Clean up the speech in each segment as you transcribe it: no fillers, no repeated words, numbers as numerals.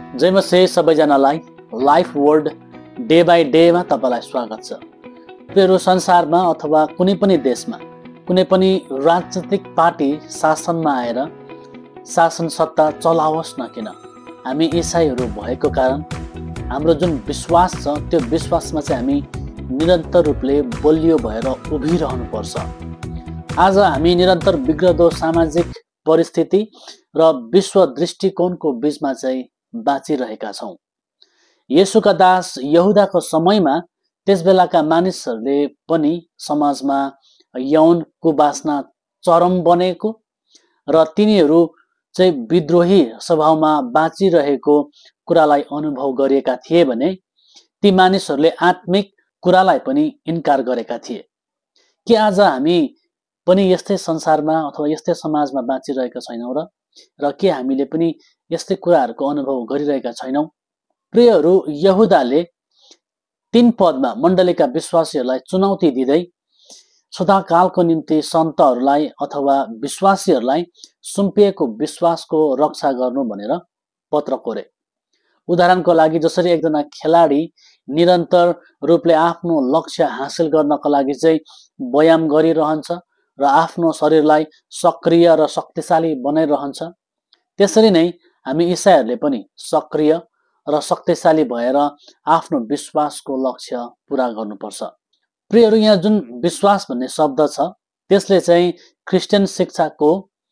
जय मसे सबैजनालाई life world day by डेमा तपाईलाई स्वागत छ। प्रियहरू, संसारमा अथवा कुनै पनि देशमा कुनै पनि राजनीतिक पार्टी शासनमा आएर शासन सत्ता चलाओस् न किन, हामी इसाईहरू भएको कारण हाम्रो जुन विश्वास छ त्यो विश्वासमा चाहिँ हामी निरन्तर रूपले बलियो भएर उभिरहनुपर्छ। आज हामी निरन्तर बिग्रदो सामाजिक परिस्थिति र विश्व दृष्टिकोणको बीचमा चाहिँ बाँचिरहेका छौँ। येशूका दास यहुदाको समयमा त्यस बेलाका मानिसहरूले पनि समाजमा यौन कुवासना चरम बनेको र तिनीहरू चाहिँ विद्रोही स्वभावमा बाँचिरहेको कुरालाई अनुभव गरेका थिए भने ती मानिसहरूले आत्मिक कुरालाई पनि इन्कार गरेका थिए। के आज हामी पनि यस्तै संसारमा अथवा यस्तै समाजमा बाँचिरहेका छैनौँ र के हामीले पनि यस्तै कुराहरूको अनुभव गरिरहेका छैनौँ? प्रियहरू, यहुदाले 3 पदमा मण्डलीका विश्वासीहरूलाई चुनौती दिँदै सदाकालको निम्ति सन्तहरूलाई अथवा विश्वासीहरूलाई सुम्पिएको विश्वासको रक्षा गर्नु भनेर पत्र कोरे। उदाहरणको लागि जसरी एकजना खेलाडी निरन्तर रूपले आफ्नो लक्ष्य हासिल गर्नको लागि चाहिँ व्यायाम गरिरहन्छ र आफ्नो शरीरलाई सक्रिय र शक्तिशाली बनाइरहन्छ, त्यसरी नै हामी इसाईहरूले पनि सक्रिय र शक्तिशाली भएर आफ्नो विश्वासको लक्ष्य पूरा गर्नुपर्छ। प्रियहरू, यहाँ जुन विश्वास भन्ने शब्द छ त्यसले चाहिँ क्रिस्चियन शिक्षाको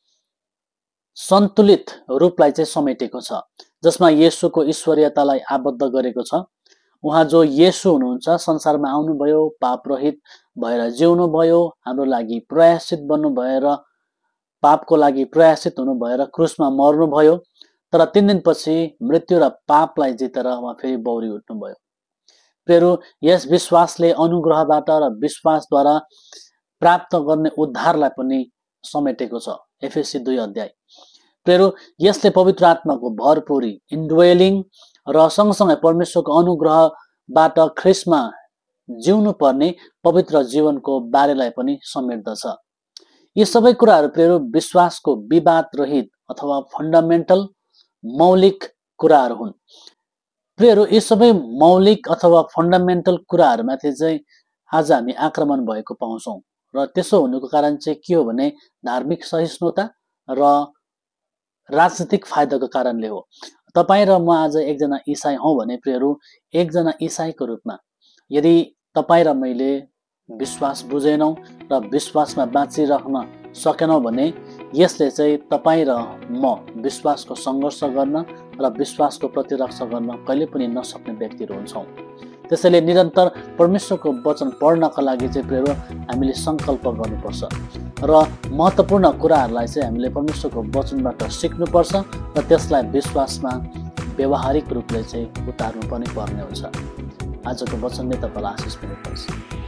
सन्तुलित रूपलाई चाहिँ समेटेको छ, जसमा येशूको ईश्वरीयतालाई आबद्ध गरेको छ। उहाँ जो येशू हुनुहुन्छ, संसारमा आउनुभयो, पाप रहित भएर जिउनु भयो, हाम्रो लागि प्रयासित बन्नु भएर पापको लागि प्रयासित हुनु भएर क्रुसमा मर्नु भयो, तर 3 दिनपछि मृत्यु र पापलाई जितेर उहाँ फेरि बौरी उठ्नुभयो। प्रियहरू, यस विश्वासले अनुग्रहबाट र विश्वासद्वारा प्राप्त गर्ने उद्धारलाई पनि समेटेको छ। एफएसी 2 अध्याय। प्रियहरू, यसले पवित्र आत्माको भरपुरी इन्डवेलिङ र सँगसँगै परमेश्वरको अनुग्रहबाट ख्रिस्टमा जिउनु पर्ने पवित्र जीवनको बारेलाई पनि समेट्दछ। यी सबै कुराहरू प्रियहरू विश्वासको विवाद रहित अथवा फन्डामेन्टल मौलिक कुराहरू हुन्। प्रियहरू, यी सबै मौलिक अथवा फन्डामेन्टल कुराहरूमाथि चाहिँ आज हामी आक्रमण भएको पाउँछौँ र त्यसो हुनुको कारण चाहिँ के हो भने धार्मिक सहिष्णुता र राजनीतिक फाइदाको कारणले हो। तपाईँ र म आज एकजना इसाई हौँ भने प्रियहरू, एकजना इसाईको रूपमा यदि तपाईँ र मैले विश्वास बुझेनौँ र विश्वासमा बाँचिरहन सकेनौँ भने यसले चाहिँ तपाईँ र म विश्वासको सङ्घर्ष गर्न र विश्वासको प्रतिरक्षा गर्न कहिले पनि नसक्ने व्यक्तिहरू हुन्छौँ। त्यसैले निरन्तर परमेश्वरको वचन पढ्नका लागि चाहिँ प्रियहरू हामीले सङ्कल्प गर्नुपर्छ र महत्त्वपूर्ण कुराहरूलाई चाहिँ हामीले परमेश्वरको वचनबाट सिक्नुपर्छ र त्यसलाई विश्वासमा व्यवहारिक रूपले चाहिँ उतार्नु पनि पर्ने हुन्छ। आजको वचनले तपाईँलाई आशिष पनि पर्छ।